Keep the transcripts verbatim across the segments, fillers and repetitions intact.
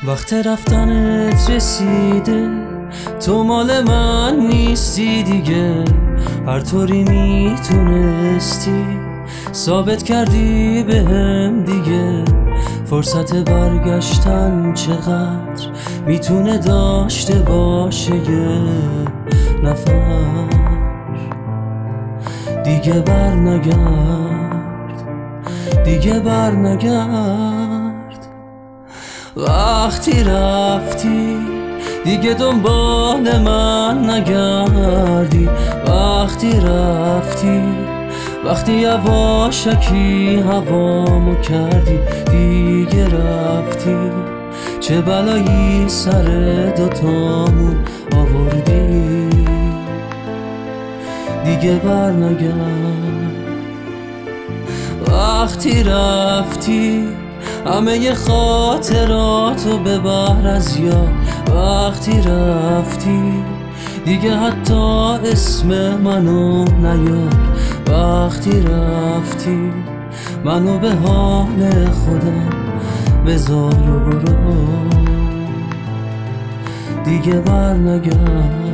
وقت رفتنت رسیده، تو مال من نیستی دیگه. هر طوری میتونستی ثابت کردی بهم دیگه. فرصت برگشتن چقدر میتونه داشته باشه یه نفر. دیگه بر نگرد، دیگه بر نگرد. وقتی رفتی دیگه دنبال من نگردی. وقتی رفتی، وقتی یواشکی هوامو کردی. دیگه رفتی، چه بلایی سر دوتامون آوردی. دیگه بر نگرد. وقتی رفتی همه خاطراتو ببر از یاد. وقتی رفتی دیگه حتی اسم منو نیار. وقتی رفتی منو به حال خودم بذار و برو. دیگه بر نگرد.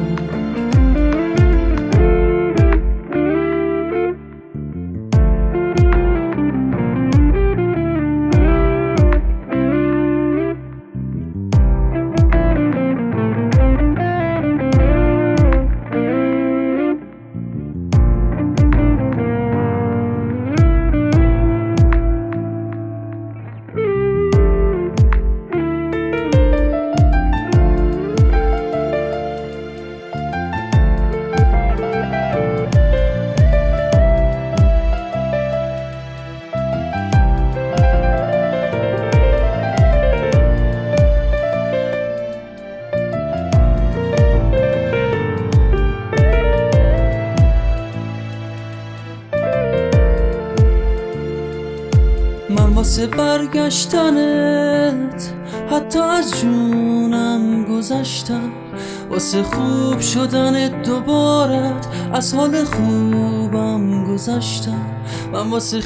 من واسه برگشتنت حتی از جونم گذشتم. واسه خوب شدنت دوبارت از حال خوبم گذشتم. من واسه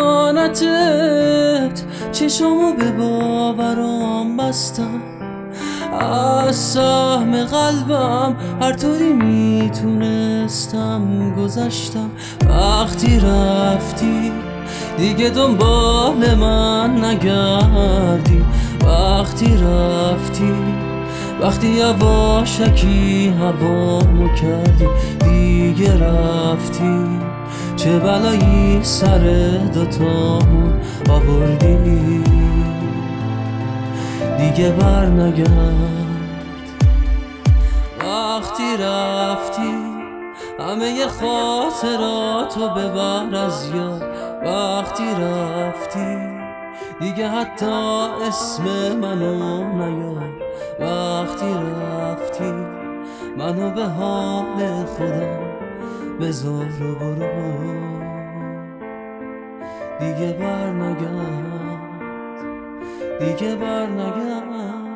خیانتت چشامو به باورام بستم. از سهم قلبم هر طوری میتونستم گذشتم. وقتی رفتی دیگه دنبال من نگردی. وقتی رفتی، وقتی یواشکی هوامو کردی. دیگه رفتی، چه بلایی سر دوتامون آوردی. دیگه بر نگرد. وقتی رفتی همه خاطراتو ببر از یاد. وقتی رفتی دیگه حتی اسم منو نیار. وقتی رفتی منو به حال خودم بذار و برو. دیگه بر نگرد، دیگه بر نگرد.